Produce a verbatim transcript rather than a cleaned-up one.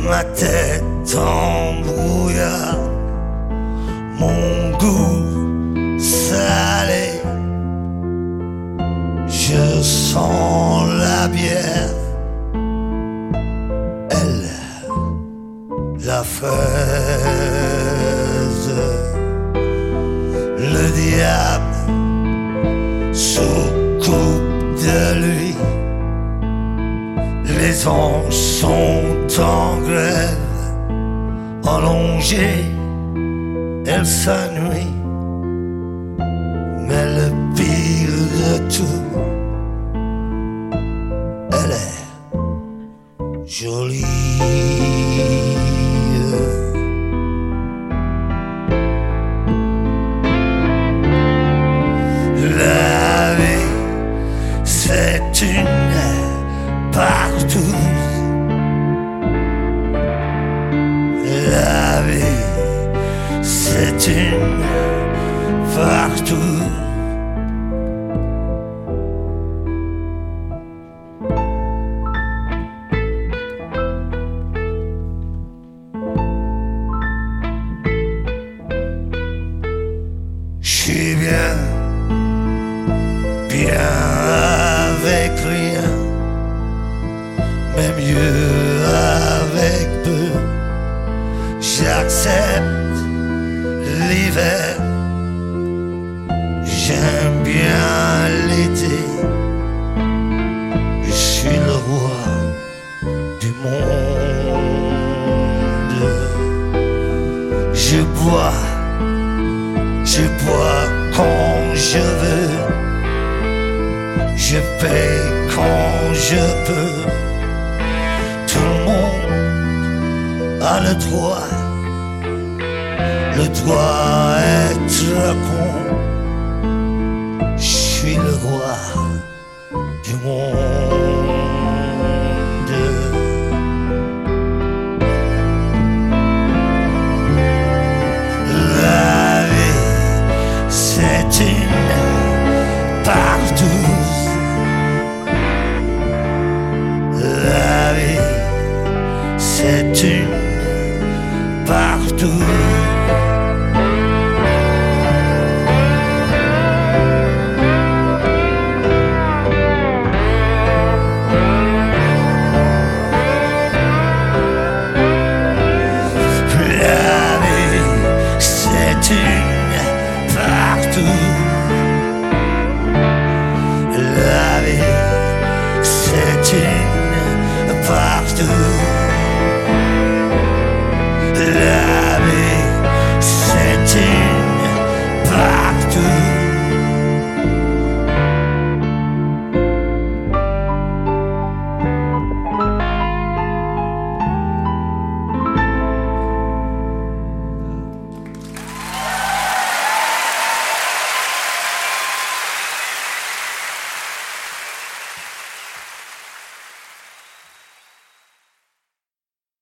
ma tête en brouillard, mon goût salé. Je sens la bière, elle, la fraise, le diable sous coupe de lui. Les anges sont en grève, allongés, elle s'ennuie. Mais le pire de tout, elle est jolie. La vie, c'est une partouze. La vie, c'est une partouze. J'suis bien, bien avec rien, mais mieux avec peu. J'accepte l'hiver, j'aime bien l'été. Je suis le roi du monde. Je bois, je bois quand je veux, je paye quand je peux. Tout le monde a le droit, le droit être con. Je suis le roi du monde.